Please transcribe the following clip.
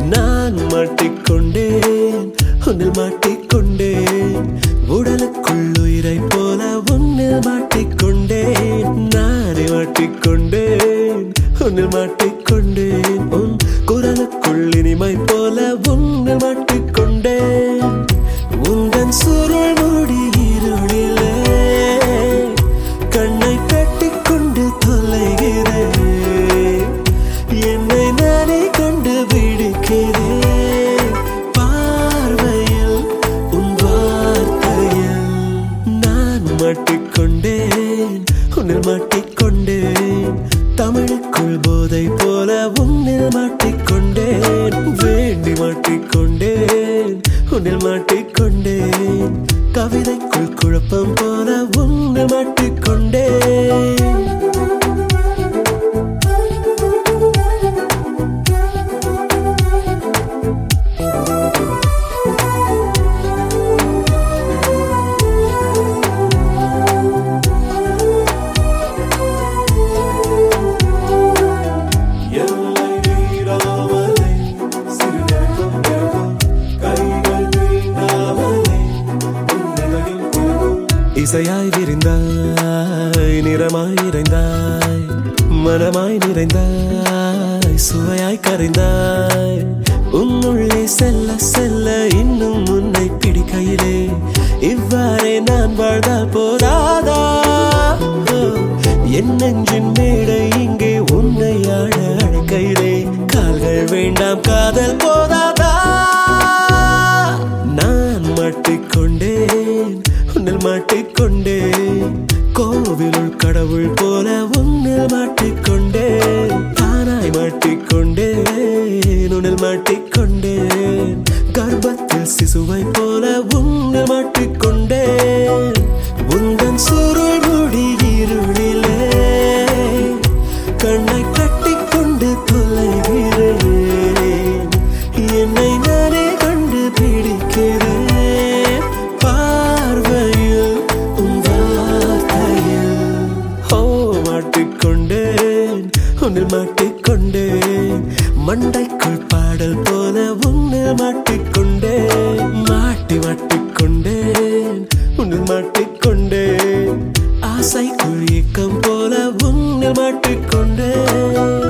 நான் மாட்டிக்கொண்டேன் உன்னில் மாட்டிக்கொண்டேன் உடலுக்குள் உயிரை போல உன்னில் மாட்டிக்கொண்டேன் நானே மாட்டிக்கொண்டேன் உன்னில் மாட்டிக்கொண்டேன் உன் குரலுக்குள் இனிமை போல உன்னில் மாட்டிக்கொண்டேன் உந்தன் சுருள் மூடி இருளிலே கண்ணை கட்டிக்கொண்டு தொலைகிறேன் என்னை நானே கண்டுபிடிக்கிறேன் பார்வையில் உன் வார்த்தையில் நான் மாட்டிக்கொண்டேன் உன்னில் மாட்டிக்கொண்டேன் தமிழுக்குள் போதை போல உன்னில் மாட்டிக்கொண்டேன் வேண்டி மாட்டிக்கொண்டேன் உன்னில் மாட்டிக்கொண்டேன் கவிதைக்குள் குழப்பம் போல உன்னில் மாட்டிக்கொண்டேன் இசையாய் விரிந்தாய் நிறமாய் நிறைந்தாய் மனமாய் நிறைந்தாய் சுவையாய் கரைந்தாய் உன்னுள்ளே செல்ல செல்ல இன்னும் உன்னை பிடிக்கையிலே இவ்வாறே நான் வாழ்ந்தால் போதாதா என் நெஞ்சின் மேடை இங்கே உன்னை ஆட அழைக்கையிலே கால்கள் வேண்டாம் காதல் போதாதா நான் மாட்டிக்கொண்டேன் உன்னில் மாட்டிக்கொண்டேன் கோவிலுள் கடவுள் போல உன்னில் மாட்டிக்கொண்டேன் தானாய் மாட்டிக்கொண்டேன் உன்னில் மாட்டிக்கொண்டேன் கர்ப்பத்தில் சிசுவை போல உன்னில் மாட்டிக்கொண்டேன் உந்தன் சுருள் மூடி இருளிலே கண்ணை கட்டிக்கொண்டு தொலைகிறேன் என்னை நானே கண்டுபிடிக்கிறேன் பார்வையில் உன் வார்த்தையில் மாட்டிக்கொண்டேன் உன்னில் மாட்டிக்கொண்டேன் மண்டைக்குள் பாடல் போல உன்னில் மாட்டிக்கொண்டேன் மாட்டிக்கொண்டேன் உன்னில் மாட்டிக்கொண்டேன் ஆசைக்குள் இயக்கம் போல உன்னில் மாட்டிக்கொண்டேன்